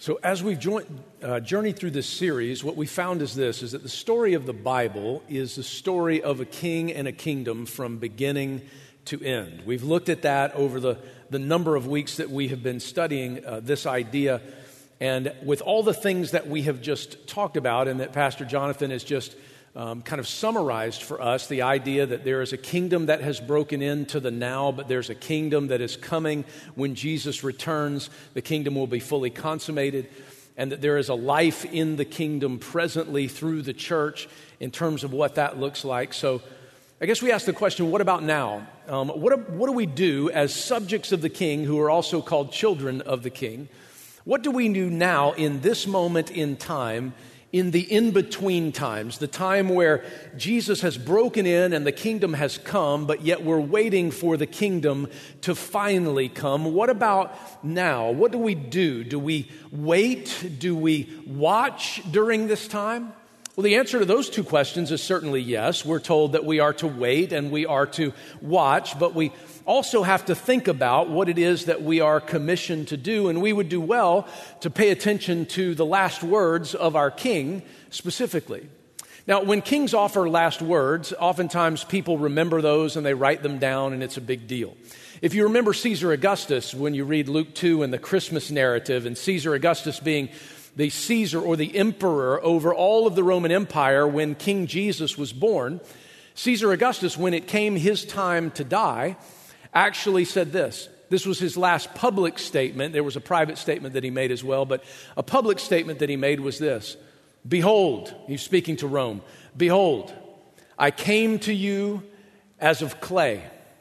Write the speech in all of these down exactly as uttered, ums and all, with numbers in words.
So as we've joined, uh, journeyed through this series, what we found is this, is that the story of the Bible is the story of a king and a kingdom from beginning to end. We've looked at that over the, the number of weeks that we have been studying uh, this idea. And with all the things that we have just talked about and that Pastor Jonathan has just um, kind of summarized for us, the idea that there is a kingdom that has broken into the now, but there's a kingdom that is coming when Jesus returns. The kingdom will be fully consummated, and that there is a life in the kingdom presently through the church in terms of what that looks like. So I guess we ask the question, what about now? Um, what, what do we do as subjects of the king who are also called children of the king? What do we do now in this moment in time, in the in-between times, the time where Jesus has broken in and the kingdom has come, but yet we're waiting for the kingdom to finally come? What about now? What do we do? Do we wait? Do we watch during this time? Well, the answer to those two questions is certainly yes. We're told that we are to wait and we are to watch, but we also have to think about what it is that we are commissioned to do, and we would do well to pay attention to the last words of our king specifically. Now, when kings offer last words, oftentimes people remember those and they write them down, and it's a big deal. If you remember Caesar Augustus, when you read Luke two and the Christmas narrative, and Caesar Augustus being the Caesar or the emperor over all of the Roman Empire when King Jesus was born, Caesar Augustus, when it came his time to die, actually said this. This was his last public statement. There was a private statement that he made as well, but a public statement that he made was this. Behold, he's speaking to Rome, behold, I came to you as of clay,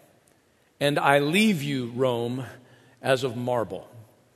and I leave you, Rome, as of marble.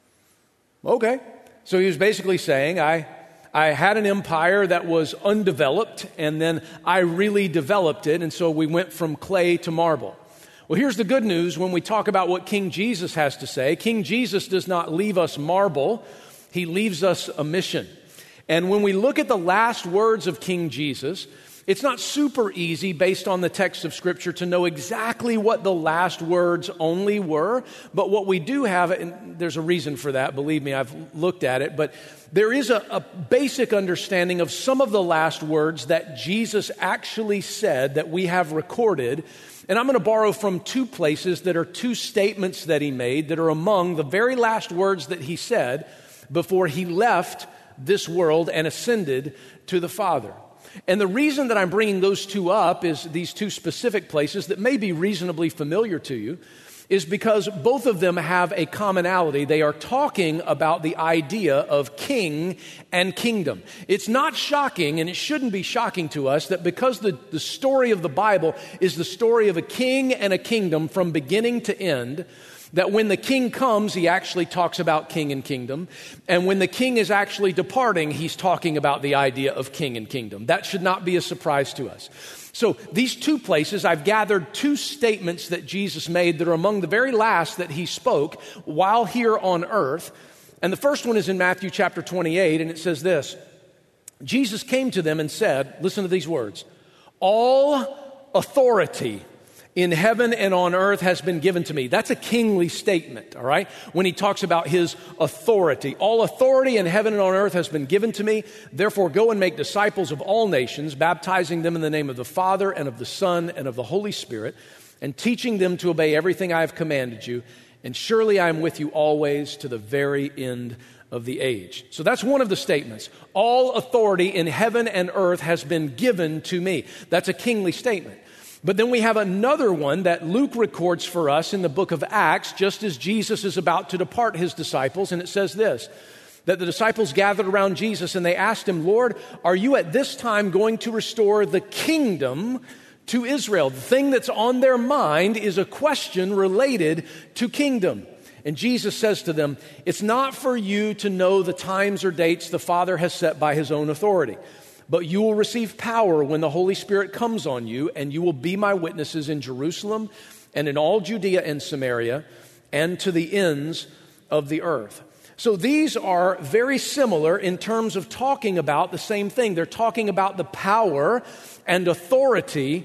Okay. So he was basically saying, I, I had an empire that was undeveloped, and then I really developed it, and so we went from clay to marble. Well, here's the good news when we talk about what King Jesus has to say. King Jesus does not leave us marble. He leaves us a mission. And when we look at the last words of King Jesus, it's not super easy based on the text of Scripture to know exactly what the last words only were. But what we do have, and there's a reason for that, believe me, I've looked at it, but there is a, a basic understanding of some of the last words that Jesus actually said that we have recorded. And I'm going to borrow from two places that are two statements that he made that are among the very last words that he said before he left this world and ascended to the Father. And the reason that I'm bringing those two up is these two specific places that may be reasonably familiar to you is because both of them have a commonality. They are talking about the idea of king and kingdom. It's not shocking, and it shouldn't be shocking to us, that because the, the story of the Bible is the story of a king and a kingdom from beginning to end, that when the king comes, he actually talks about king and kingdom. And when the king is actually departing, he's talking about the idea of king and kingdom. That should not be a surprise to us. So these two places, I've gathered two statements that Jesus made that are among the very last that he spoke while here on earth. And the first one is in Matthew chapter twenty-eight, and it says this. Jesus came to them and said, listen to these words, all authority in heaven and on earth has been given to me. That's a kingly statement, all right? When he talks about his authority. All authority in heaven and on earth has been given to me. Therefore, go and make disciples of all nations, baptizing them in the name of the Father and of the Son and of the Holy Spirit, and teaching them to obey everything I have commanded you. And surely I am with you always to the very end of the age. So that's one of the statements. All authority in heaven and earth has been given to me. That's a kingly statement. But then we have another one that Luke records for us in the book of Acts, just as Jesus is about to depart his disciples. And it says this, that the disciples gathered around Jesus and they asked him, Lord, are you at this time going to restore the kingdom to Israel? The thing that's on their mind is a question related to kingdom. And Jesus says to them, it's not for you to know the times or dates the Father has set by his own authority. But you will receive power when the Holy Spirit comes on you, and you will be my witnesses in Jerusalem and in all Judea and Samaria and to the ends of the earth. So these are very similar in terms of talking about the same thing. They're talking about the power and authority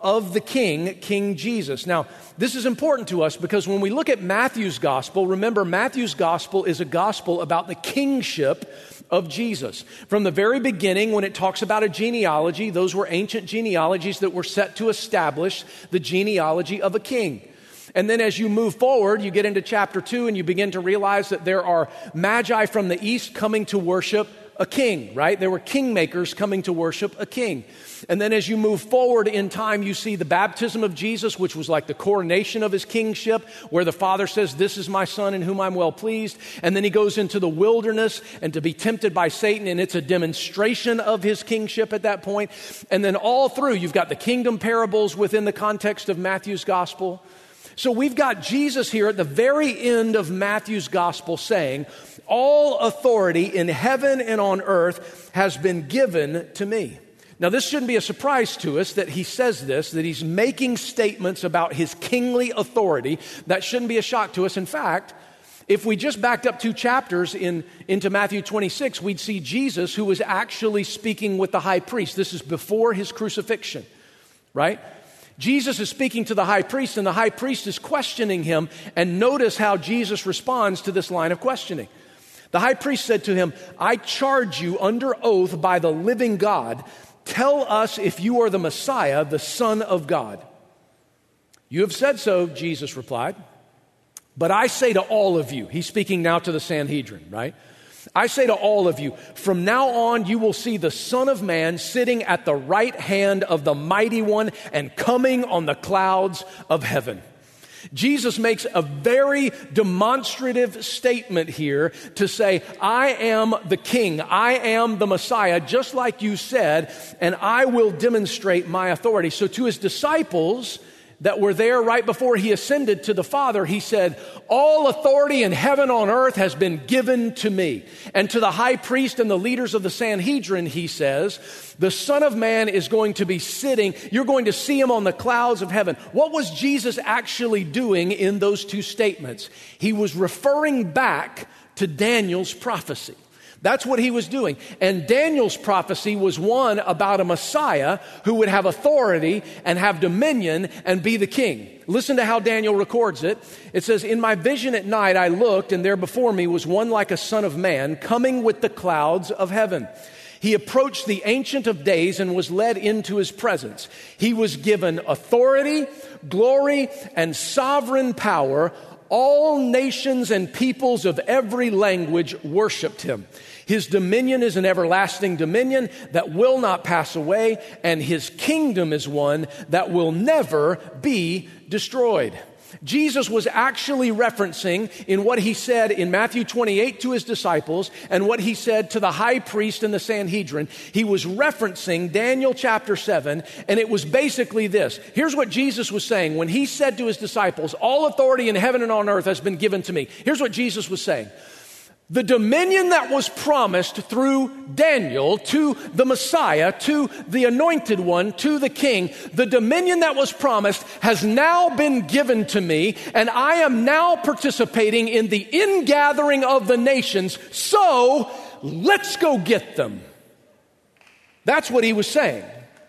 of the King, King Jesus. Now, this is important to us because when we look at Matthew's gospel, remember Matthew's gospel is a gospel about the kingship of Jesus. From the very beginning, when it talks about a genealogy, those were ancient genealogies that were set to establish the genealogy of a king. And then as you move forward, you get into chapter two and you begin to realize that there are magi from the east coming to worship a king, right? There were kingmakers coming to worship a king. And then as you move forward in time, you see the baptism of Jesus, which was like the coronation of his kingship, where the Father says, "This is my Son in whom I'm well pleased." And then he goes into the wilderness and to be tempted by Satan, and it's a demonstration of his kingship at that point. And then all through, you've got the kingdom parables within the context of Matthew's gospel. So we've got Jesus here at the very end of Matthew's gospel saying, "All authority in heaven and on earth has been given to me." Now, this shouldn't be a surprise to us that he says this, that he's making statements about his kingly authority. That shouldn't be a shock to us. In fact, if we just backed up two chapters in, into Matthew twenty-six, we'd see Jesus who was actually speaking with the high priest. This is before his crucifixion, right? Jesus is speaking to the high priest, and the high priest is questioning him, and notice how Jesus responds to this line of questioning. The high priest said to him, "I charge you under oath by the living God, tell us if you are the Messiah, the Son of God." "You have said so," Jesus replied. "But I say to all of you," he's speaking now to the Sanhedrin, right? "I say to all of you, from now on you will see the Son of Man sitting at the right hand of the Mighty One and coming on the clouds of heaven." Jesus makes a very demonstrative statement here to say, "I am the King, I am the Messiah, just like you said, and I will demonstrate my authority." So to his disciples that were there right before he ascended to the Father, he said, "All authority in heaven and on earth has been given to me." And to the high priest and the leaders of the Sanhedrin, he says, "The Son of Man is going to be sitting, you're going to see him on the clouds of heaven." What was Jesus actually doing in those two statements? He was referring back to Daniel's prophecy. That's what he was doing. And Daniel's prophecy was one about a Messiah who would have authority and have dominion and be the king. Listen to how Daniel records it. It says, "In my vision at night I looked, and there before me was one like a son of man coming with the clouds of heaven. He approached the Ancient of Days and was led into his presence. He was given authority, glory, and sovereign power. All nations and peoples of every language worshiped him. His dominion is an everlasting dominion that will not pass away, and his kingdom is one that will never be destroyed." Jesus was actually referencing in what he said in Matthew twenty-eight to his disciples and what he said to the high priest and the Sanhedrin. He was referencing Daniel chapter seven, and it was basically this. Here's what Jesus was saying when he said to his disciples, "All authority in heaven and on earth has been given to me." Here's what Jesus was saying. The dominion that was promised through Daniel to the Messiah, to the anointed one, to the king, the dominion that was promised has now been given to me, and I am now participating in the ingathering of the nations, so let's go get them. That's what he was saying.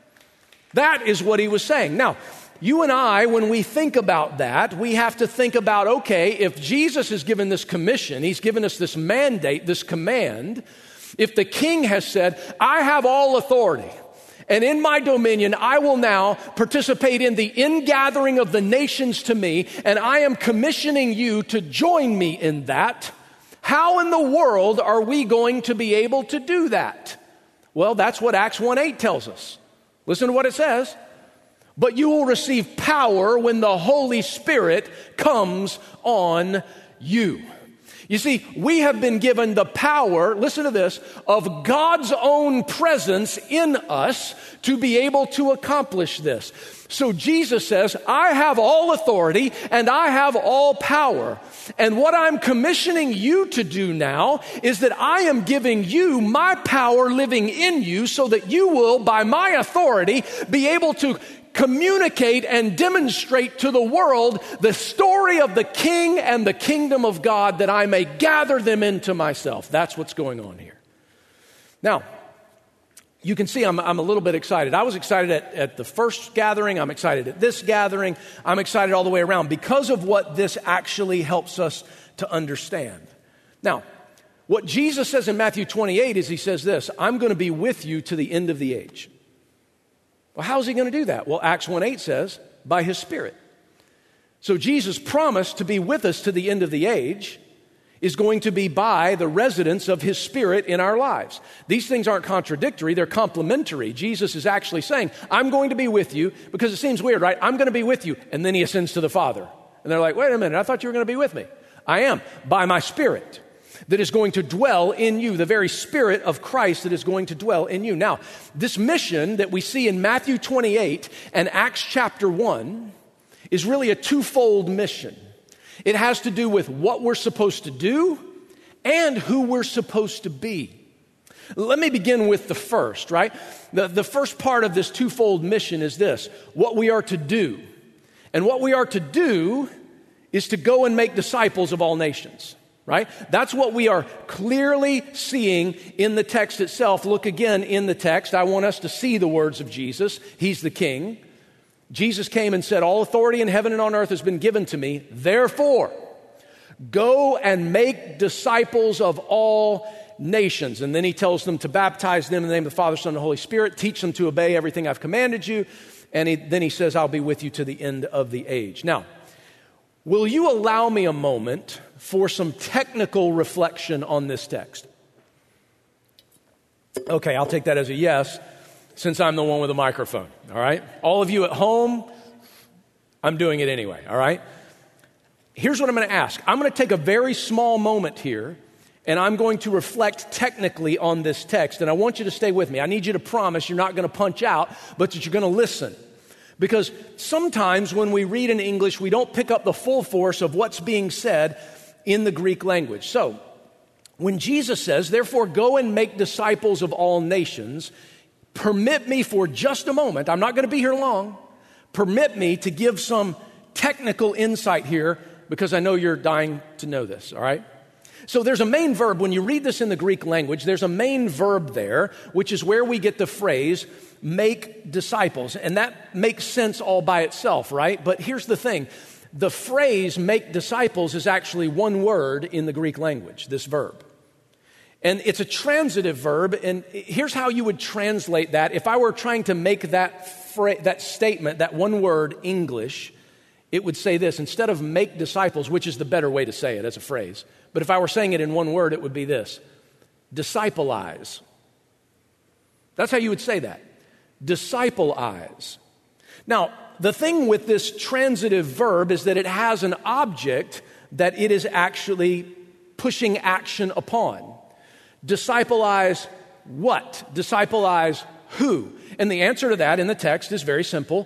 That is what he was saying. Now, you and I, when we think about that, we have to think about, okay, if Jesus has given this commission, he's given us this mandate, this command, if the king has said, "I have all authority, and in my dominion I will now participate in the ingathering of the nations to me, and I am commissioning you to join me in that," how in the world are we going to be able to do that? Well, that's what Acts one eight tells us. Listen to what it says. "But you will receive power when the Holy Spirit comes on you." You see, we have been given the power, listen to this, of God's own presence in us to be able to accomplish this. So Jesus says, "I have all authority and I have all power. And what I'm commissioning you to do now is that I am giving you my power living in you so that you will, by my authority, be able to communicate and demonstrate to the world the story of the King and the kingdom of God, that I may gather them into myself." That's what's going on here. Now, you can see I'm, I'm a little bit excited. I was excited at, at the first gathering. I'm excited at this gathering. I'm excited all the way around because of what this actually helps us to understand. Now, what Jesus says in Matthew twenty-eight is he says this, I'm going to be with you to the end of the age. Well, how is he going to do that? Well, Acts one eight says, by his Spirit. So Jesus promised to be with us to the end of the age is going to be by the residence of his Spirit in our lives. These things aren't contradictory, they're complementary. Jesus is actually saying, I'm going to be with you, because it seems weird, right? I'm going to be with you, and then he ascends to the Father. And they're like, wait a minute, I thought you were going to be with me. I am, by my Spirit that is going to dwell in you, the very Spirit of Christ that is going to dwell in you. Now, this mission that we see in Matthew twenty-eight and Acts chapter one is really a twofold mission. It has to do with what we're supposed to do and who we're supposed to be. Let me begin with the first, right? The, the first part of this twofold mission is this, what we are to do. And what we are to do is to go and make disciples of all nations, right? That's what we are clearly seeing in the text itself. Look again in the text. I want us to see the words of Jesus. He's the King. Jesus came and said, all authority in heaven and on earth has been given to me. Therefore, go and make disciples of all nations. And then he tells them to baptize them in the name of the Father, Son, and the Holy Spirit. Teach them to obey everything I've commanded you. And he, then he says, I'll be with you to the end of the age. Now, will you allow me a moment for some technical reflection on this text? Okay, I'll take that as a yes, since I'm the one with the microphone, all right? All of you at home, I'm doing it anyway, all right? Here's what I'm going to ask. I'm going to take a very small moment here, and I'm going to reflect technically on this text, and I want you to stay with me. I need you to promise you're not going to punch out, but that you're going to listen. Because sometimes when we read in English, we don't pick up the full force of what's being said in the Greek language. So, when Jesus says, therefore go and make disciples of all nations, permit me for just a moment, I'm not going to be here long, permit me to give some technical insight here because I know you're dying to know this, all right? So there's a main verb. When you read this in the Greek language, there's a main verb there, which is where we get the phrase, make disciples. And that makes sense all by itself, right? But here's the thing. The phrase, make disciples, is actually one word in the Greek language, this verb. And it's a transitive verb, and here's how you would translate that. If I were trying to make that fra- that statement, that one word, English, it would say this. Instead of make disciples, which is the better way to say it as a phrase, but if I were saying it in one word, it would be this. Discipleize. That's how you would say that. Discipleize. Now, the thing with this transitive verb is that it has an object that it is actually pushing action upon. Discipleize what? Discipleize who? And the answer to that in the text is very simple.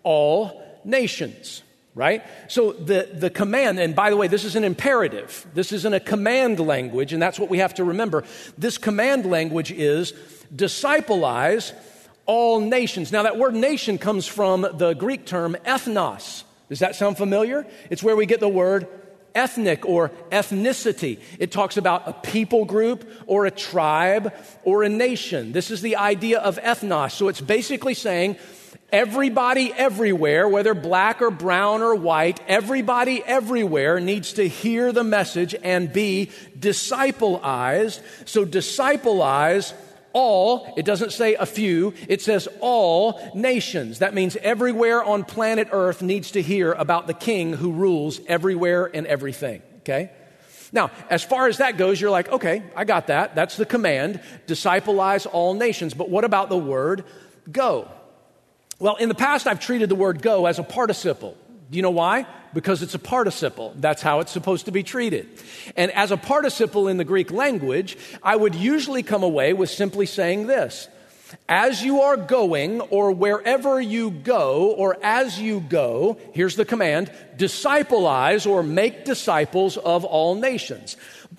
All nations, right? So the, the command, and by the way, this is an imperative. This isn't a command language, and that's what we have to remember. This command language is discipleize all nations. Now that word nation comes from the Greek term ethnos. Does that sound familiar? It's where we get the word ethnic or ethnicity. It talks about a people group or a tribe or a nation. This is the idea of ethnos. So it's basically saying everybody everywhere, whether black or brown or white, everybody everywhere needs to hear the message and be discipleized. So discipleize all, it doesn't say a few, it says all nations. That means everywhere on planet Earth needs to hear about the King who rules everywhere and everything, okay? Now, as far as that goes, you're like, okay, I got that. That's the command, discipleize all nations. But what about the word go? Well, in the past, I've treated the word go as a participle. Do you know why? Because it's a participle. That's how it's supposed to be treated. And as a participle in the Greek language, I would usually come away with simply saying this. As you are going, or wherever you go, or as you go, here's the command, discipleize or make disciples of all nations.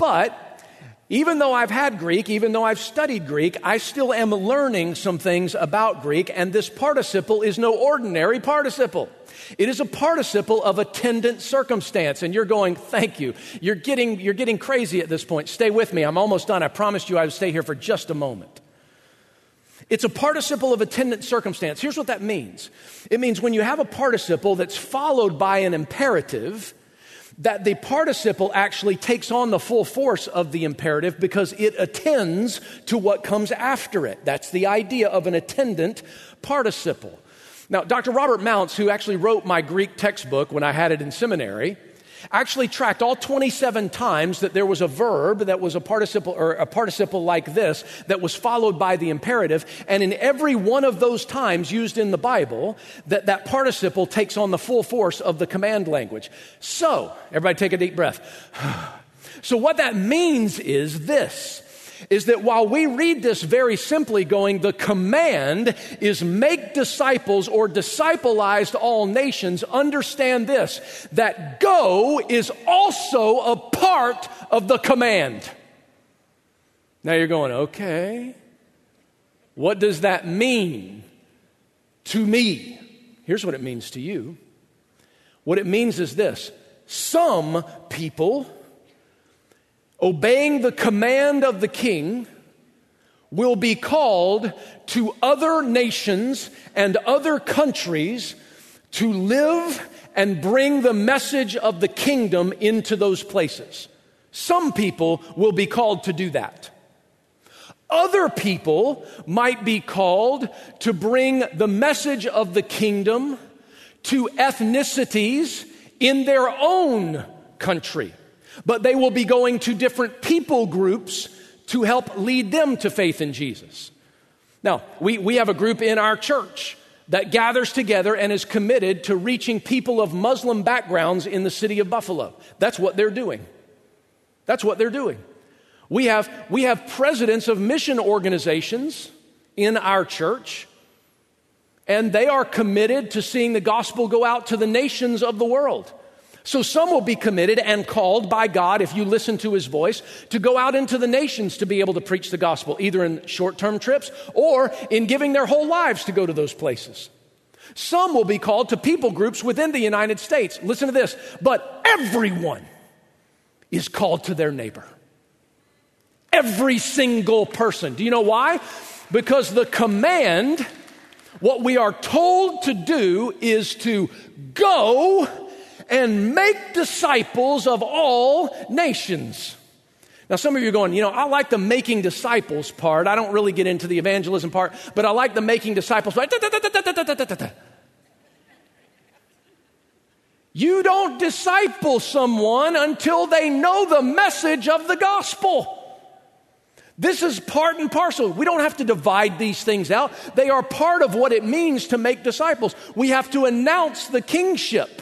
But even though I've had Greek, even though I've studied Greek, I still am learning some things about Greek, and this participle is no ordinary participle. It is a participle of attendant circumstance. And you're going, thank you. You're getting, you're getting crazy at this point. Stay with me. I'm almost done. I promised you I would stay here for just a moment. It's a participle of attendant circumstance. Here's what that means. It means when you have a participle that's followed by an imperative, that the participle actually takes on the full force of the imperative because it attends to what comes after it. That's the idea of an attendant participle. Now, Doctor Robert Mounts, who actually wrote my Greek textbook when I had it in seminary, actually tracked all twenty-seven times that there was a verb that was a participle or a participle like this that was followed by the imperative. And in every one of those times used in the Bible, that that participle takes on the full force of the command language. So, everybody take a deep breath. So what that means is this, is that while we read this very simply going, the command is make disciples or disciplize all nations, understand this, that go is also a part of the command. Now you're going, okay, what does that mean to me? Here's what it means to you. What it means is this: some people obeying the command of the king will be called to other nations and other countries to live and bring the message of the kingdom into those places. Some people will be called to do that. Other people might be called to bring the message of the kingdom to ethnicities in their own country. But they will be going to different people groups to help lead them to faith in Jesus. Now, we, we have a group in our church that gathers together and is committed to reaching people of Muslim backgrounds in the city of Buffalo. That's what they're doing. That's what they're doing. We have, we have presidents of mission organizations in our church, and they are committed to seeing the gospel go out to the nations of the world. So some will be committed and called by God, if you listen to his voice, to go out into the nations to be able to preach the gospel, either in short-term trips or in giving their whole lives to go to those places. Some will be called to people groups within the United States. Listen to this. But everyone is called to their neighbor. Every single person. Do you know why? Because the command, what we are told to do is to go and make disciples of all nations. Now, some of you are going, you know, I like the making disciples part. I don't really get into the evangelism part, but I like the making disciples part. You don't disciple someone until they know the message of the gospel. This is part and parcel. We don't have to divide these things out. They are part of what it means to make disciples. We have to announce the kingship.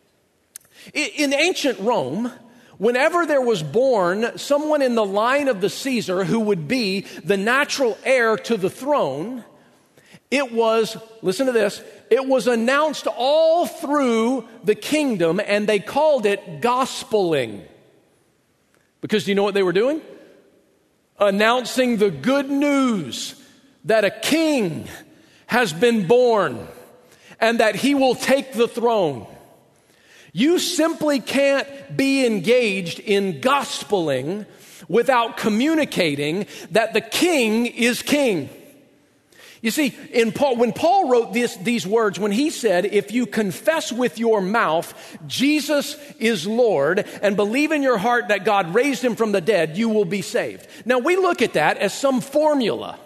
In ancient Rome, whenever there was born someone in the line of the Caesar who would be the natural heir to the throne, it was, listen to this, it was announced all through the kingdom, and they called it gospeling. Because do you know what they were doing? Announcing the good news that a king has been born and that he will take the throne. You simply can't be engaged in gospeling without communicating that the king is king. You see, in Paul, when Paul wrote this, these words, when he said, if you confess with your mouth Jesus is Lord and believe in your heart that God raised him from the dead, you will be saved. Now, we look at that as some formula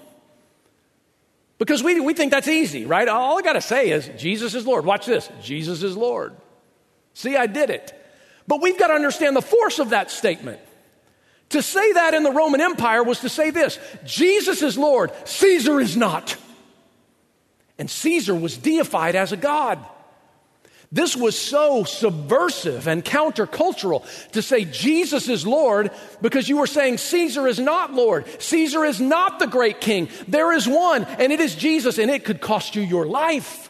because we, we think that's easy, right? All I got to say is Jesus is Lord. Watch this. Jesus is Lord. See, I did it. But we've got to understand the force of that statement. To say that in the Roman Empire was to say this: Jesus is Lord, Caesar is not. And Caesar was deified as a god. This was so subversive and countercultural to say Jesus is Lord because you were saying Caesar is not Lord. Caesar is not the great king. There is one, and it is Jesus, and it could cost you your life.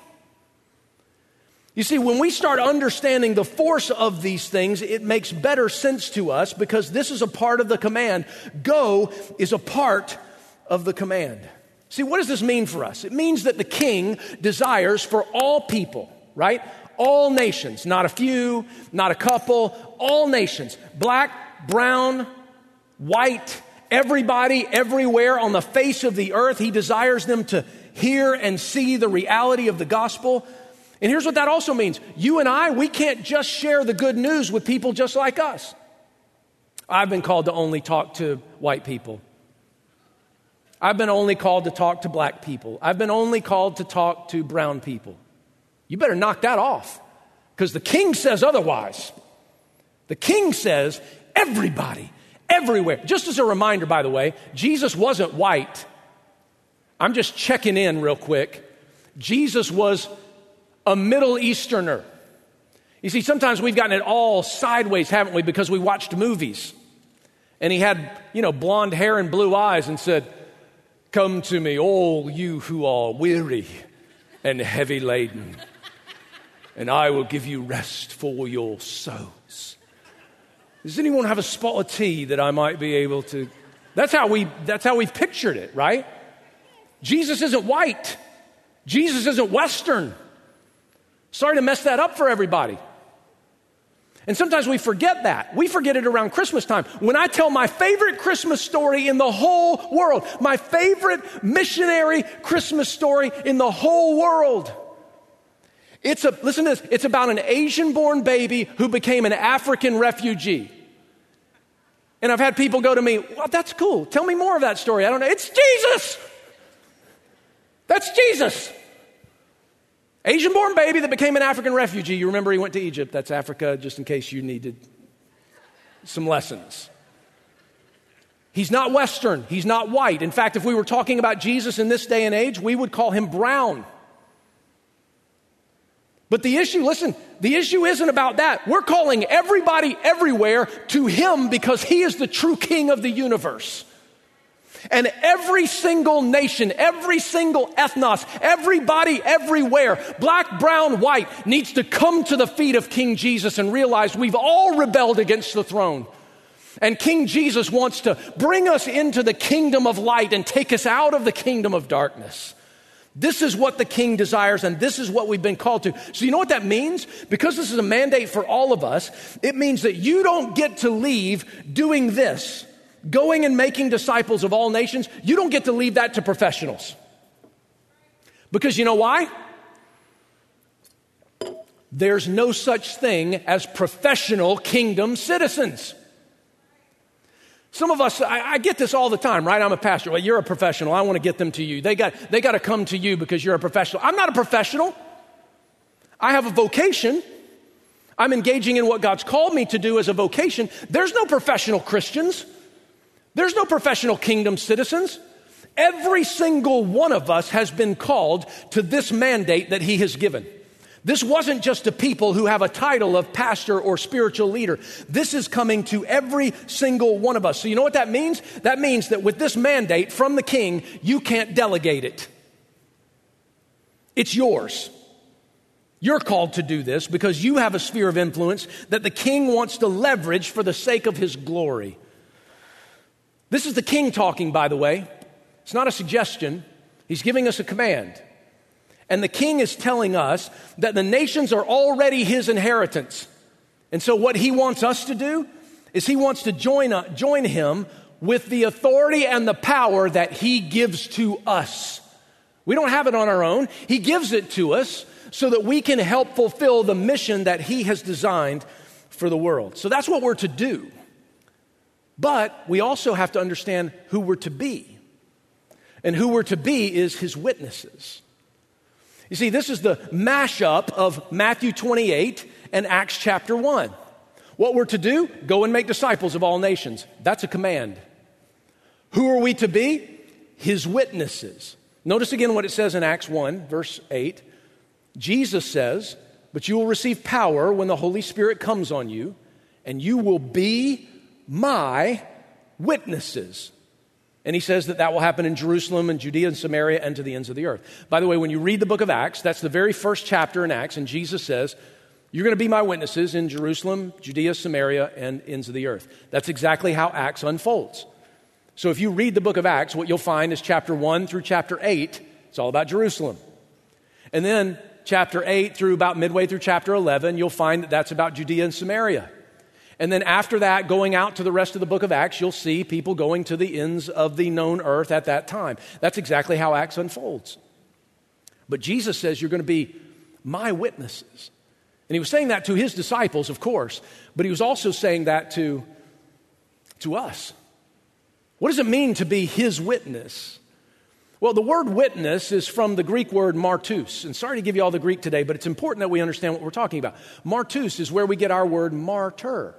You see, when we start understanding the force of these things, it makes better sense to us because this is a part of the command. Go is a part of the command. See, what does this mean for us? It means that the king desires for all people, right? All nations, not a few, not a couple, all nations, black, brown, white, everybody, everywhere on the face of the earth. He desires them to hear and see the reality of the gospel. And here's what that also means. You and I, we can't just share the good news with people just like us. I've been called to only talk to white people. I've been only called to talk to black people. I've been only called to talk to brown people. You better knock that off, because the king says otherwise. The king says everybody, everywhere. Just as a reminder, by the way, Jesus wasn't white. I'm just checking in real quick. Jesus was a Middle Easterner. You see, sometimes we've gotten it all sideways, haven't we? Because we watched movies. And he had, you know, blonde hair and blue eyes and said, "Come to me, all you who are weary and heavy laden, and I will give you rest for your souls." Does anyone have a spot of tea that I might be able to? That's how we, that's how we've pictured it, right? Jesus isn't white. Jesus isn't Western. Sorry to mess that up for everybody. And sometimes we forget that. We forget it around Christmas time. When I tell my favorite Christmas story in the whole world, my favorite missionary Christmas story in the whole world, it's a, listen to this, it's about an Asian-born baby who became an African refugee. And I've had people go to me, "Well, that's cool. Tell me more of that story." I don't know. It's Jesus. That's Jesus. Asian-born baby that became an African refugee. You remember he went to Egypt. That's Africa, just in case you needed some lessons. He's not Western. He's not white. In fact, if we were talking about Jesus in this day and age, we would call him brown. But the issue, listen, the issue isn't about that. We're calling everybody everywhere to him because he is the true king of the universe. And every single nation, every single ethnos, everybody everywhere, black, brown, white, needs to come to the feet of King Jesus and realize we've all rebelled against the throne. And King Jesus wants to bring us into the kingdom of light and take us out of the kingdom of darkness. This is what the king desires, and this is what we've been called to. So you know what that means? Because this is a mandate for all of us, it means that you don't get to leave doing this, going and making disciples of all nations. You don't get to leave that to professionals. Because you know why? There's no such thing as professional kingdom citizens. Some of us, I, I get this all the time, right? I'm a pastor. Well, you're a professional. I want to get them to you. They got, they got to come to you because you're a professional. I'm not a professional. I have a vocation. I'm engaging in what God's called me to do as a vocation. There's no professional Christians. There's no professional kingdom citizens. Every single one of us has been called to this mandate that he has given. This wasn't just to people who have a title of pastor or spiritual leader. This is coming to every single one of us. So you know what that means? That means that with this mandate from the king, you can't delegate it. It's yours. You're called to do this because you have a sphere of influence that the king wants to leverage for the sake of his glory. This is the king talking, by the way. It's not a suggestion. He's giving us a command. And the king is telling us that the nations are already his inheritance. And so what he wants us to do is he wants to join, uh, join him with the authority and the power that he gives to us. We don't have it on our own. He gives it to us so that we can help fulfill the mission that he has designed for the world. So that's what we're to do. But we also have to understand who we're to be. And who we're to be is his witnesses. You see, this is the mashup of Matthew twenty-eight and Acts chapter one. What we're to do, go and make disciples of all nations. That's a command. Who are we to be? His witnesses. Notice again what it says in Acts one, verse eight. Jesus says, "But you will receive power when the Holy Spirit comes on you, and you will be my witnesses." And he says that that will happen in Jerusalem and Judea and Samaria and to the ends of the earth. By the way, when you read the book of Acts, that's the very first chapter in Acts, and Jesus says, you're going to be my witnesses in Jerusalem, Judea, Samaria, and ends of the earth. That's exactly how Acts unfolds. So if you read the book of Acts, what you'll find is chapter one through chapter eight, it's all about Jerusalem. And then chapter eight through about midway through chapter eleven, you'll find that that's about Judea and Samaria. And then after that, going out to the rest of the book of Acts, you'll see people going to the ends of the known earth at that time. That's exactly how Acts unfolds. But Jesus says you're going to be my witnesses. And he was saying that to his disciples, of course, but he was also saying that to, to us. What does it mean to be his witness? Well, the word witness is from the Greek word martus. And sorry to give you all the Greek today, but it's important that we understand what we're talking about. Martus is where we get our word martyr.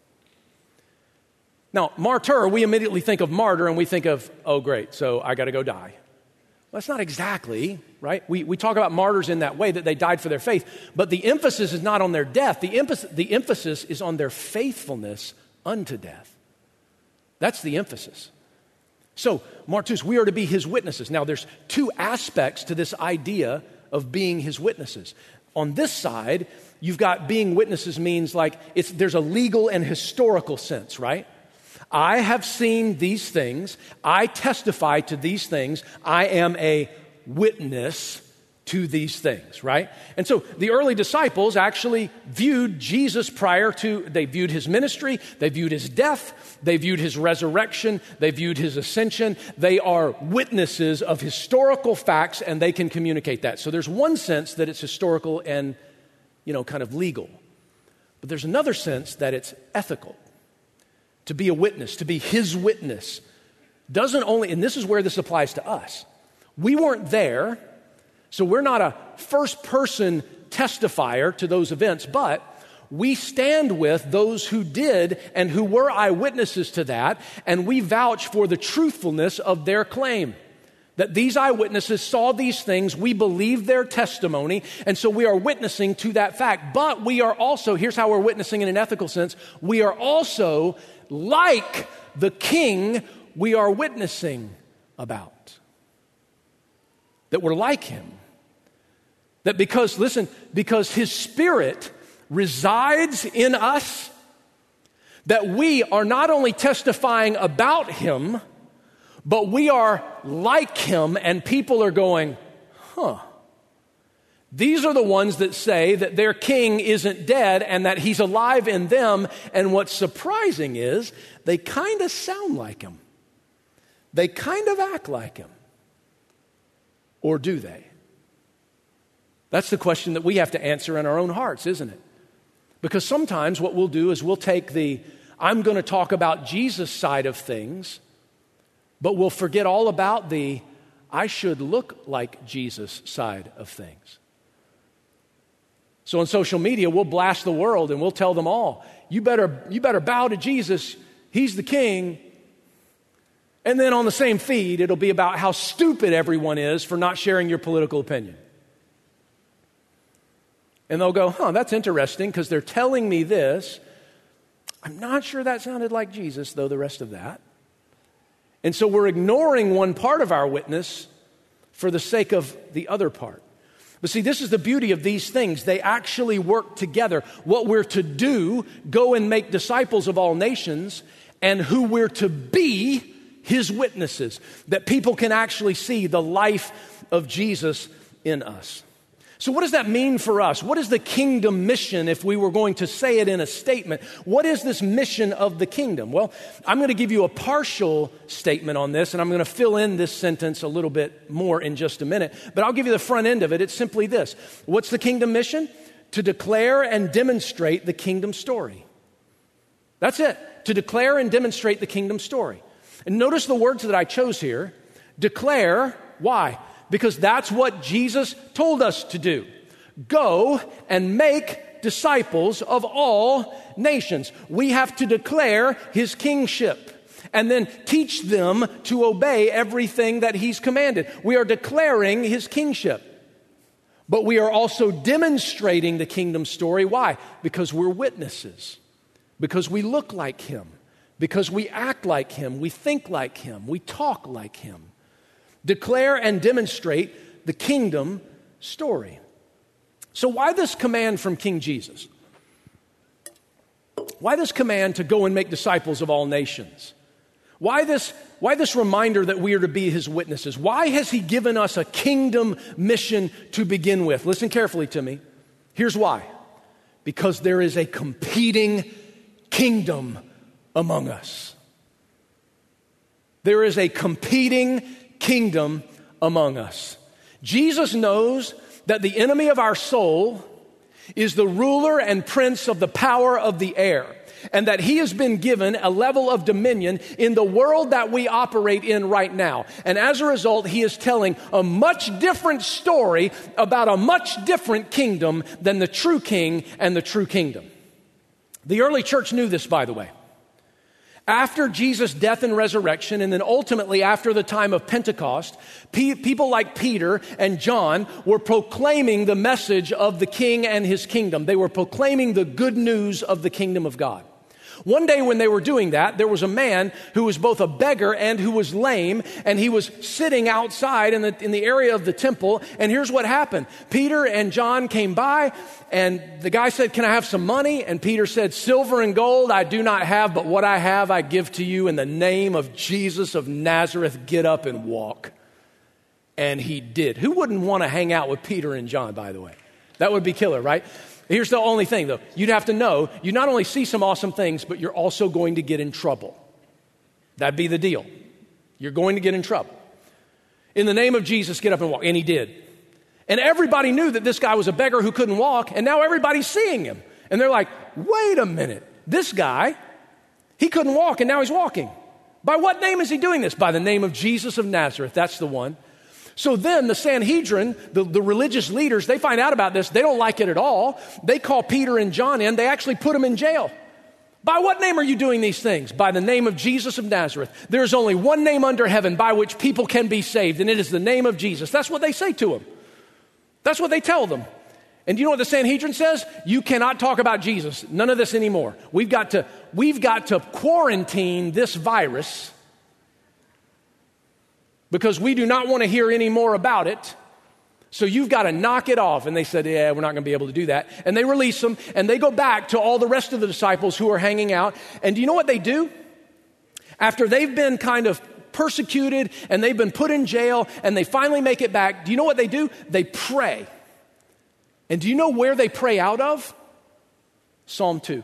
Now, martyr, we immediately think of martyr and we think of, oh, great, so I got to go die. Well, that's not exactly, right? We, we talk about martyrs in that way, that they died for their faith. But the emphasis is not on their death. The emphasis, the emphasis is on their faithfulness unto death. That's the emphasis. So, martus, we are to be his witnesses. Now, there's two aspects to this idea of being his witnesses. On this side, you've got being witnesses means like it's there's a legal and historical sense, right? I have seen these things. I testify to these things. I am a witness to these things, right? And so the early disciples actually viewed Jesus prior to, they viewed his ministry, they viewed his death, they viewed his resurrection, they viewed his ascension. They are witnesses of historical facts and they can communicate that. So there's one sense that it's historical and, you know, kind of legal. But there's another sense that it's ethical. To be a witness, to be his witness, doesn't only, and this is where this applies to us. We weren't there, so we're not a first-person testifier to those events, but we stand with those who did and who were eyewitnesses to that, and we vouch for the truthfulness of their claim. That these eyewitnesses saw these things, we believe their testimony, and so we are witnessing to that fact. But we are also, here's how we're witnessing in an ethical sense, we are also like the king we are witnessing about. That we're like him. That because, listen, because his spirit resides in us, that we are not only testifying about him, but we are like him, and people are going, huh. These are the ones that say that their king isn't dead and that he's alive in them. And what's surprising is they kind of sound like him. They kind of act like him. Or do they? That's the question that we have to answer in our own hearts, isn't it? Because sometimes what we'll do is we'll take the, I'm going to talk about Jesus side of things, but we'll forget all about the, I should look like Jesus side of things. So on social media, we'll blast the world and we'll tell them all, you better, you better bow to Jesus. He's the king. And then on the same feed, it'll be about how stupid everyone is for not sharing your political opinion. And they'll go, huh, that's interesting because they're telling me this. I'm not sure that sounded like Jesus, though, the rest of that. And so we're ignoring one part of our witness for the sake of the other part. But see, this is the beauty of these things. They actually work together. What we're to do, go and make disciples of all nations, and who we're to be, his witnesses, that people can actually see the life of Jesus in us. So what does that mean for us? What is the kingdom mission if we were going to say it in a statement? What is this mission of the kingdom? Well, I'm going to give you a partial statement on this, and I'm going to fill in this sentence a little bit more in just a minute. But I'll give you the front end of it. It's simply this. What's the kingdom mission? To declare and demonstrate the kingdom story. That's it. To declare and demonstrate the kingdom story. And notice the words that I chose here. Declare. Why? Because that's what Jesus told us to do. Go and make disciples of all nations. We have to declare his kingship and then teach them to obey everything that he's commanded. We are declaring his kingship. But we are also demonstrating the kingdom story. Why? Because we're witnesses. Because we look like him. Because we act like him. We think like him. We talk like him. Declare and demonstrate the kingdom story. So why this command from King Jesus? Why this command to go and make disciples of all nations? Why this, why this reminder that we are to be his witnesses? Why has he given us a kingdom mission to begin with? Listen carefully to me. Here's why. Because there is a competing kingdom among us. There is a competing kingdom among us. Jesus knows that the enemy of our soul is the ruler and prince of the power of the air, and that he has been given a level of dominion in the world that we operate in right now. And as a result, he is telling a much different story about a much different kingdom than the true king and the true kingdom. The early church knew this, by the way. After Jesus' death and resurrection, and then ultimately after the time of Pentecost, pe- people like Peter and John were proclaiming the message of the king and his kingdom. They were proclaiming the good news of the kingdom of God. One day when they were doing that, there was a man who was both a beggar and who was lame, and he was sitting outside in the, in the area of the temple, and here's what happened. Peter and John came by, and the guy said, "Can I have some money?" And Peter said, "Silver and gold I do not have, but what I have I give to you. In the name of Jesus of Nazareth, get up and walk." And he did. Who wouldn't want to hang out with Peter and John, by the way? That would be killer, right? Here's the only thing, though. You'd have to know, you not only see some awesome things, but you're also going to get in trouble. That'd be the deal. You're going to get in trouble. In the name of Jesus, get up and walk. And he did. And everybody knew that this guy was a beggar who couldn't walk, and now everybody's seeing him. And they're like, wait a minute. This guy, he couldn't walk, and now he's walking. By what name is he doing this? By the name of Jesus of Nazareth. That's the one. So then the Sanhedrin, the, the religious leaders, they find out about this. They don't like it at all. They call Peter and John in. They actually put them in jail. By what name are you doing these things? By the name of Jesus of Nazareth. There is only one name under heaven by which people can be saved, and it is the name of Jesus. That's what they say to him. That's what they tell them. And you know what the Sanhedrin says? You cannot talk about Jesus. None of this anymore. We've got to, we've got to quarantine this virus because we do not want to hear any more about it. So you've got to knock it off. And they said, yeah, we're not going to be able to do that. And they release them, and they go back to all the rest of the disciples who are hanging out. And do you know what they do? After they've been kind of persecuted, and they've been put in jail, and they finally make it back, do you know what they do? They pray. And do you know where they pray out of? Psalm two.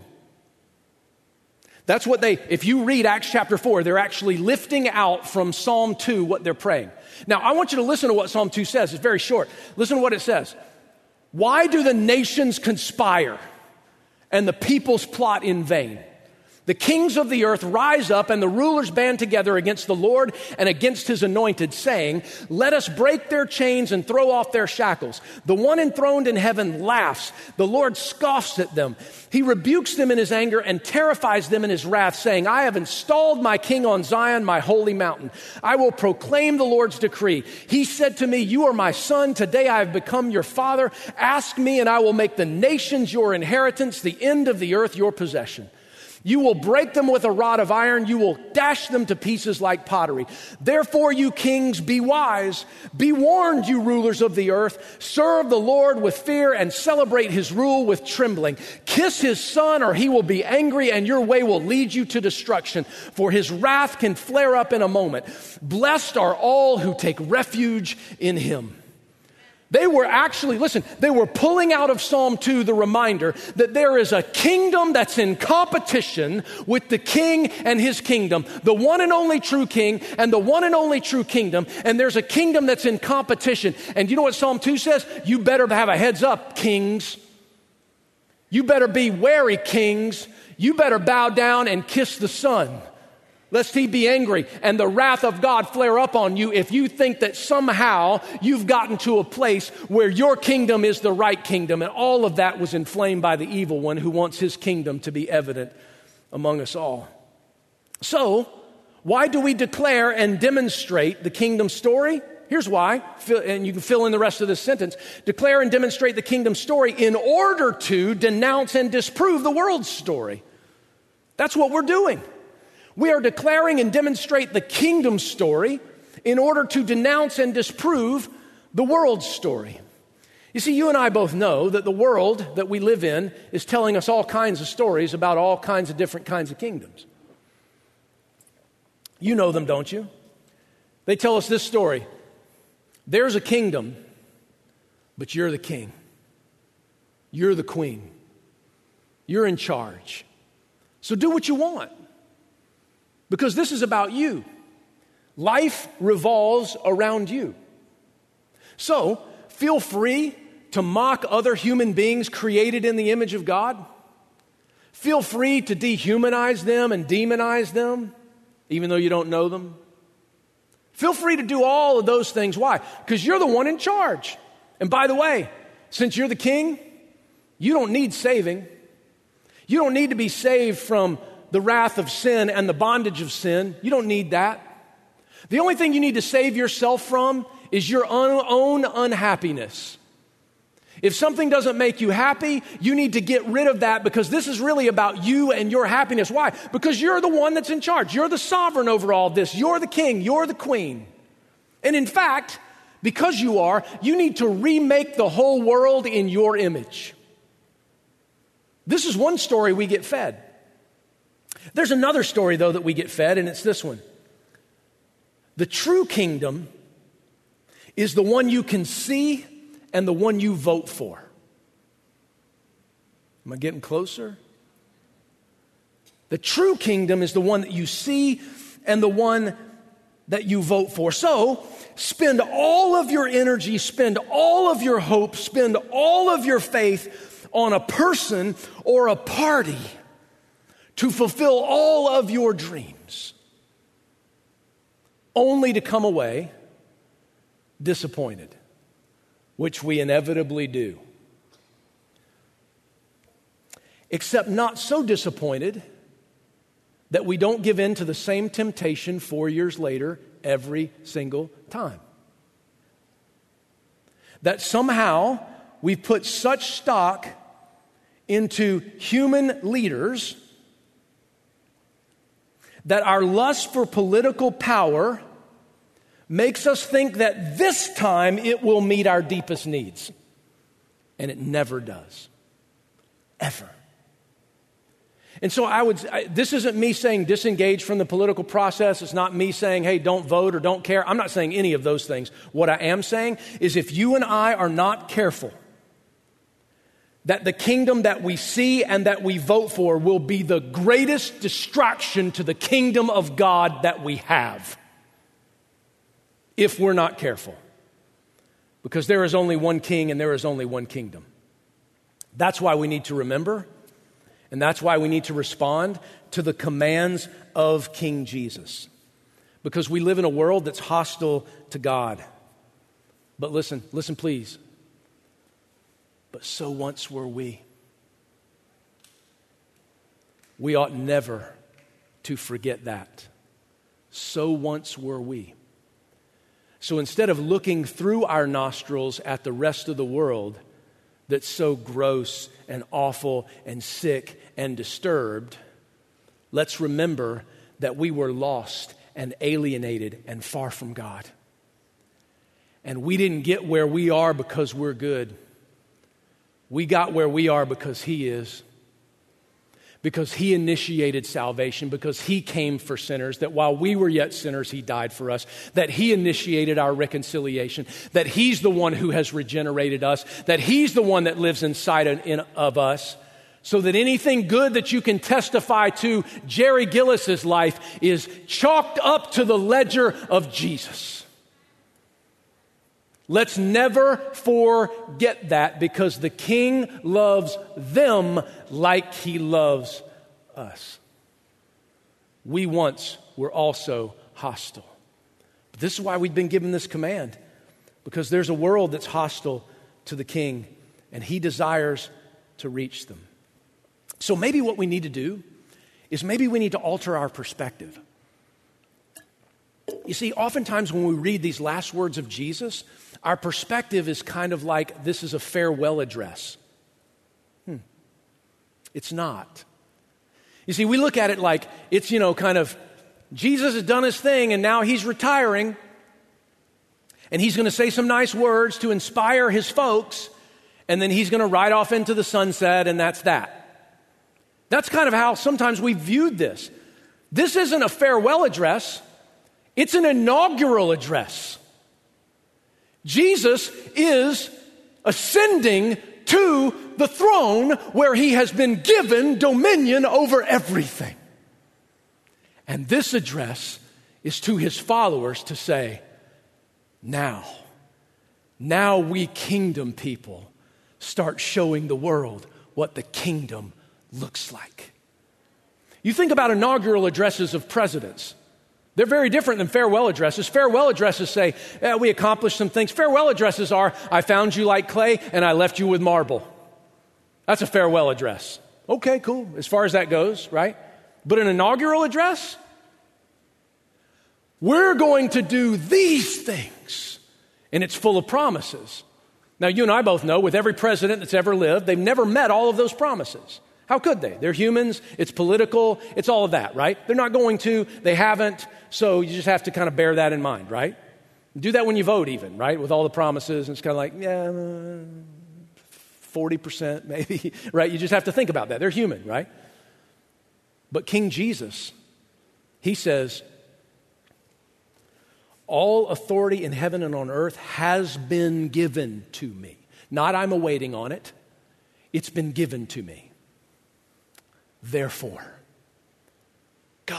That's what they, if you read Acts chapter four, they're actually lifting out from Psalm two what they're praying. Now, I want you to listen to what Psalm two says. It's very short. Listen to what it says. Why do the nations conspire and the peoples plot in vain? The kings of the earth rise up and the rulers band together against the Lord and against his anointed, saying, let us break their chains and throw off their shackles. The one enthroned in heaven laughs. The Lord scoffs at them. He rebukes them in his anger and terrifies them in his wrath, saying, I have installed my king on Zion, my holy mountain. I will proclaim the Lord's decree. He said to me, you are my son. Today I have become your father. Ask me and I will make the nations your inheritance, the end of the earth your possession. You will break them with a rod of iron. You will dash them to pieces like pottery. Therefore, you kings, be wise. Be warned, you rulers of the earth. Serve the Lord with fear and celebrate his rule with trembling. Kiss his son or he will be angry and your way will lead you to destruction. For his wrath can flare up in a moment. Blessed are all who take refuge in him. They were actually, listen, they were pulling out of Psalm two the reminder that there is a kingdom that's in competition with the king and his kingdom, the one and only true king and the one and only true kingdom, and there's a kingdom that's in competition. And you know what Psalm two says? You better have a heads up, kings. You better be wary, kings. You better bow down and kiss the son, lest he be angry and the wrath of God flare up on you if you think that somehow you've gotten to a place where your kingdom is the right kingdom. And all of that was inflamed by the evil one who wants his kingdom to be evident among us all. So, why do we declare and demonstrate the kingdom story? Here's why, and you can fill in the rest of this sentence. Declare and demonstrate the kingdom story in order to denounce and disprove the world's story. That's what we're doing. We are declaring and demonstrate the kingdom story in order to denounce and disprove the world's story. You see, you and I both know that the world that we live in is telling us all kinds of stories about all kinds of different kinds of kingdoms. You know them, don't you? They tell us this story. There's a kingdom, but you're the king. You're the queen. You're in charge. So do what you want, because this is about you. Life revolves around you. So feel free to mock other human beings created in the image of God. Feel free to dehumanize them and demonize them, even though you don't know them. Feel free to do all of those things. Why? Because you're the one in charge. And by the way, since you're the king, you don't need saving. You don't need to be saved from the wrath of sin and the bondage of sin. You don't need that. The only thing you need to save yourself from is your own unhappiness. If something doesn't make you happy, you need to get rid of that, because this is really about you and your happiness. Why? Because you're the one that's in charge. You're the sovereign over all this. You're the king. You're the queen. And in fact, because you are, you need to remake the whole world in your image. This is one story we get fed. There's another story, though, that we get fed, and it's this one. The true kingdom is the one you can see and the one you vote for. Am I getting closer? The true kingdom is the one that you see and the one that you vote for. So, spend all of your energy, spend all of your hope, spend all of your faith on a person or a party to fulfill all of your dreams, only to come away disappointed, which we inevitably do. Except not so disappointed that we don't give in to the same temptation four years later every single time. That somehow we've put such stock into human leaders that our lust for political power makes us think that this time it will meet our deepest needs. And it never does. Ever. And so I would, I, this isn't me saying disengage from the political process. It's not me saying, hey, don't vote or don't care. I'm not saying any of those things. What I am saying is if you and I are not careful, that the kingdom that we see and that we vote for will be the greatest distraction to the kingdom of God that we have, if we're not careful. Because there is only one king and there is only one kingdom. That's why we need to remember, and that's why we need to respond to the commands of King Jesus. Because we live in a world that's hostile to God. But listen, listen please. But so once were we. We ought never to forget that. So once were we. So instead of looking through our nostrils at the rest of the world that's so gross and awful and sick and disturbed, let's remember that we were lost and alienated and far from God. And we didn't get where we are because we're good. We got where we are because He is. Because He initiated salvation, because He came for sinners, that while we were yet sinners, He died for us, that He initiated our reconciliation, that He's the one who has regenerated us, that He's the one that lives inside of us, so that anything good that you can testify to Jerry Gillis's life is chalked up to the ledger of Jesus. Let's never forget that, because the King loves them like He loves us. We once were also hostile. But this is why we've been given this command, because there's a world that's hostile to the King, and He desires to reach them. So maybe what we need to do is maybe we need to alter our perspective. You see, oftentimes when we read these last words of Jesus, our perspective is kind of like this is a farewell address. Hmm. It's not. You see, we look at it like it's, you know, kind of Jesus has done His thing and now He's retiring and He's going to say some nice words to inspire His folks, and then He's going to ride off into the sunset, and that's that. That's kind of how sometimes we viewed this. This isn't a farewell address. It's an inaugural address. Jesus is ascending to the throne where he has been given dominion over everything. And this address is to his followers to say, now, now we kingdom people start showing the world what the kingdom looks like. You think about inaugural addresses of presidents. They're very different than farewell addresses. Farewell addresses say, eh, we accomplished some things. Farewell addresses are, I found you like clay and I left you with marble. That's a farewell address. Okay, cool, as far as that goes, right? But an inaugural address? We're going to do these things. And it's full of promises. Now, you and I both know with every president that's ever lived, they've never met all of those promises. How could they? They're humans, it's political, it's all of that, right? They're not going to, they haven't, so you just have to kind of bear that in mind, right? Do that when you vote even, right? With all the promises, and it's kind of like, yeah, forty percent maybe, right? You just have to think about that. They're human, right? But King Jesus, he says, all authority in heaven and on earth has been given to me. Not I'm awaiting on it. It's been given to me. Therefore, go.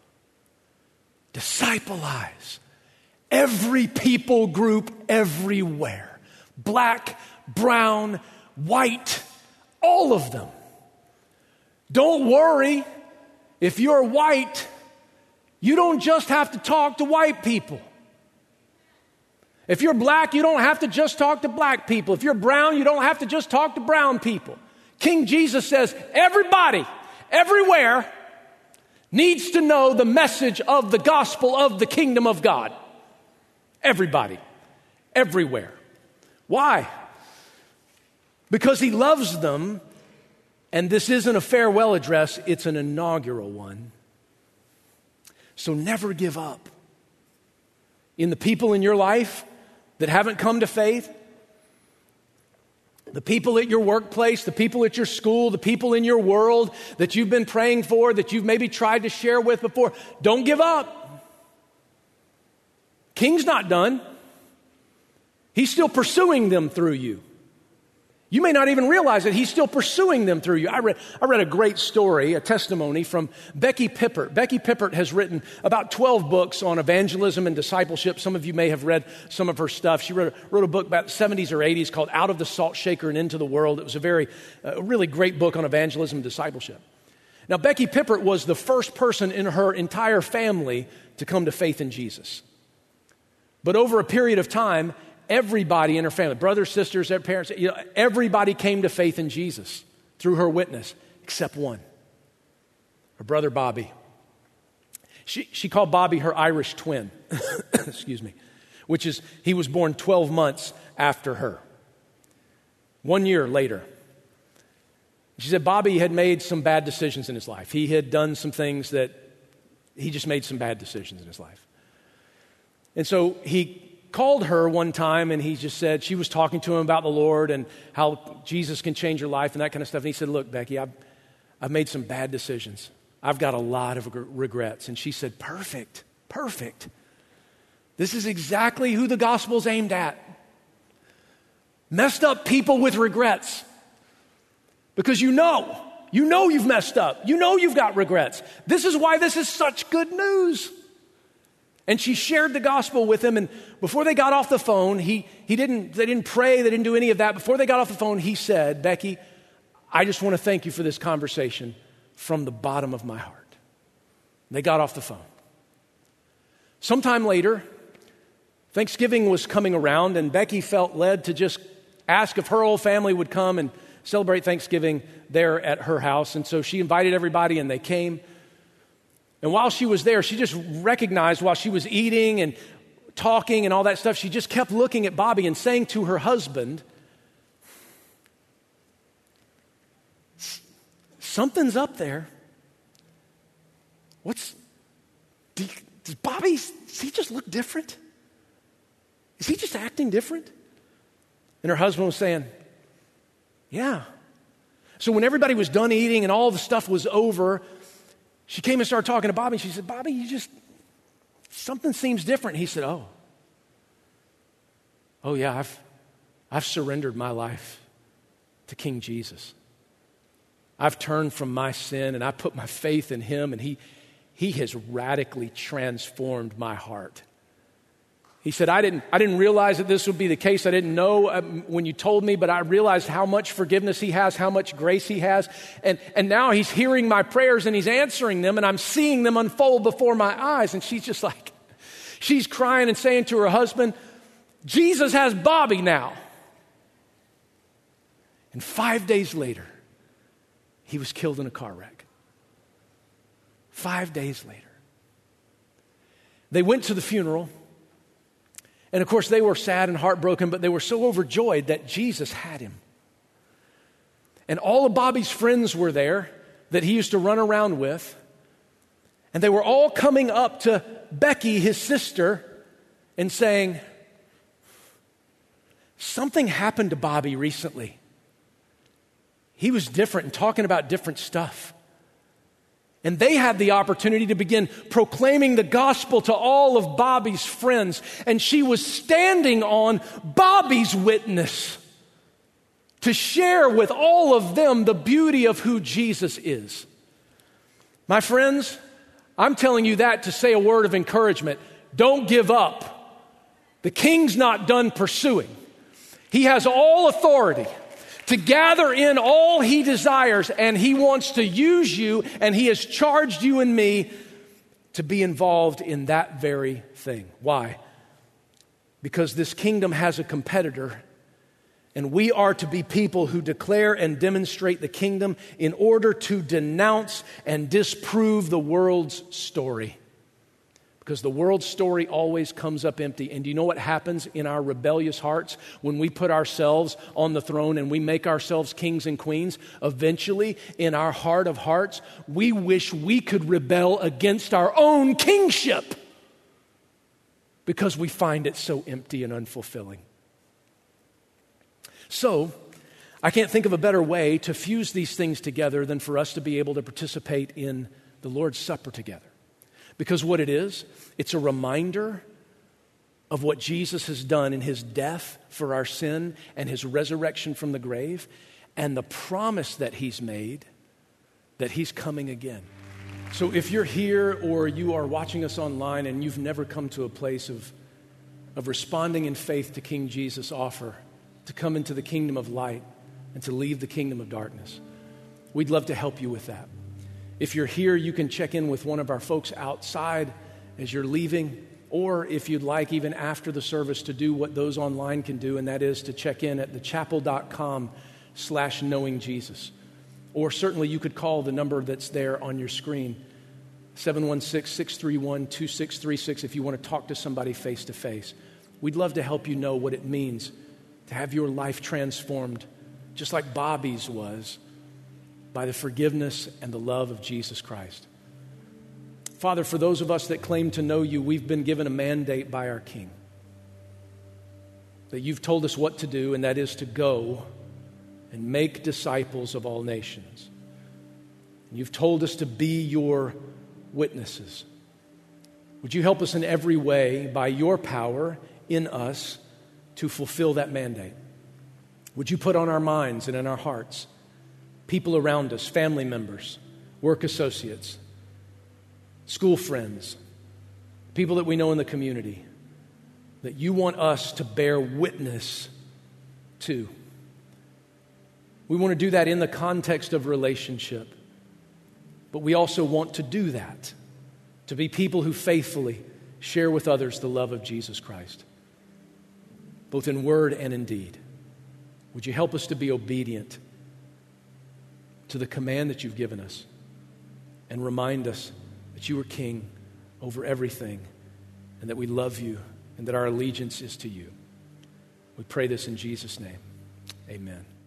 Discipleize every people group everywhere. Black, brown, white, all of them. Don't worry. If you're white, you don't just have to talk to white people. If you're black, you don't have to just talk to black people. If you're brown, you don't have to just talk to brown people. King Jesus says, everybody, everywhere, needs to know the message of the gospel of the kingdom of God. Everybody, everywhere. Why? Because he loves them, and this isn't a farewell address, it's an inaugural one. So never give up. In the people in your life that haven't come to faith, the people at your workplace, the people at your school, the people in your world that you've been praying for, that you've maybe tried to share with before, don't give up. King's not done. He's still pursuing them through you. You may not even realize that he's still pursuing them through you. I read, I read a great story, a testimony from Becky Pippert. Becky Pippert has written about twelve books on evangelism and discipleship. Some of you may have read some of her stuff. She wrote, wrote a book about the seventies or eighties called Out of the Salt Shaker and Into the World. It was a very, uh, really great book on evangelism and discipleship. Now, Becky Pippert was the first person in her entire family to come to faith in Jesus. But over a period of time, everybody in her family, brothers, sisters, their parents, you know, everybody came to faith in Jesus through her witness, except one, her brother Bobby. She, she called Bobby her Irish twin, excuse me, which is he was born twelve months after her. One year later, she said Bobby had made some bad decisions in his life. He had done some things that he just made some bad decisions in his life. And so he called her one time and he just said, she was talking to him about the Lord and how Jesus can change your life and that kind of stuff. And he said, look, Becky, I've, I've made some bad decisions. I've got a lot of regrets. And she said, perfect, perfect. This is exactly who the gospel's aimed at. Messed up people with regrets. Because you know, you know you've messed up. You know you've got regrets. This is why this is such good news. And she shared the gospel with him, and before they got off the phone, he, he didn't, they didn't pray, they didn't do any of that. Before they got off the phone, he said, Becky, I just want to thank you for this conversation from the bottom of my heart. They got off the phone. Sometime later, Thanksgiving was coming around, and Becky felt led to just ask if her whole family would come and celebrate Thanksgiving there at her house. And so she invited everybody, and they came. And while she was there, she just recognized while she was eating and talking and all that stuff, she just kept looking at Bobby and saying to her husband, something's up there. What's, does Bobby, does he just look different? Is he just acting different? And her husband was saying, yeah. So when everybody was done eating and all the stuff was over, she came and started talking to Bobby. She said, Bobby, you just, something seems different. He said, oh. Oh yeah, I've, I've surrendered my life to King Jesus. I've turned from my sin and I put my faith in him, and he, he has radically transformed my heart. He said, I didn't, I didn't realize that this would be the case. I didn't know um, when you told me, but I realized how much forgiveness he has, how much grace he has. And, and now he's hearing my prayers and he's answering them, and I'm seeing them unfold before my eyes. And she's just like, she's crying and saying to her husband, Jesus has Bobby now. And five days later, he was killed in a car wreck. Five days later. They went to the funeral. And of course, they were sad and heartbroken, but they were so overjoyed that Jesus had him. And all of Bobby's friends were there that he used to run around with. And they were all coming up to Becky, his sister, and saying, something happened to Bobby recently. He was different and talking about different stuff. And they had the opportunity to begin proclaiming the gospel to all of Bobby's friends. And she was standing on Bobby's witness to share with all of them the beauty of who Jesus is. My friends, I'm telling you that to say a word of encouragement. Don't give up. The king's not done pursuing. He has all authority to gather in all he desires, and he wants to use you, and he has charged you and me to be involved in that very thing. Why? Because this kingdom has a competitor, and we are to be people who declare and demonstrate the kingdom in order to denounce and disprove the world's story. Because the world's story always comes up empty. And do you know what happens in our rebellious hearts when we put ourselves on the throne and we make ourselves kings and queens? Eventually, in our heart of hearts, we wish we could rebel against our own kingship because we find it so empty and unfulfilling. So, I can't think of a better way to fuse these things together than for us to be able to participate in the Lord's Supper together. Because what it is, it's a reminder of what Jesus has done in his death for our sin and his resurrection from the grave, and the promise that he's made that he's coming again. So if you're here or you are watching us online and you've never come to a place of, of responding in faith to King Jesus' offer to come into the kingdom of light and to leave the kingdom of darkness, we'd love to help you with that. If you're here, you can check in with one of our folks outside as you're leaving, or if you'd like, even after the service, to do what those online can do, and that is to check in at thechapel.com slash knowing Jesus. Or certainly you could call the number that's there on your screen, seven one six, six three one, two six three six, if you want to talk to somebody face to face. We'd love to help you know what it means to have your life transformed, just like Bobby's was, by the forgiveness and the love of Jesus Christ. Father, for those of us that claim to know you, we've been given a mandate by our King. That you've told us what to do, and that is to go and make disciples of all nations. You've told us to be your witnesses. Would you help us in every way by your power in us to fulfill that mandate? Would you put on our minds and in our hearts people around us, family members, work associates, school friends, people that we know in the community, that you want us to bear witness to. We want to do that in the context of relationship, but we also want to do that, to be people who faithfully share with others the love of Jesus Christ, both in word and in deed. Would you help us to be obedient to the command that you've given us, and remind us that you are King over everything, and that we love you, and that our allegiance is to you. We pray this in Jesus' name. Amen.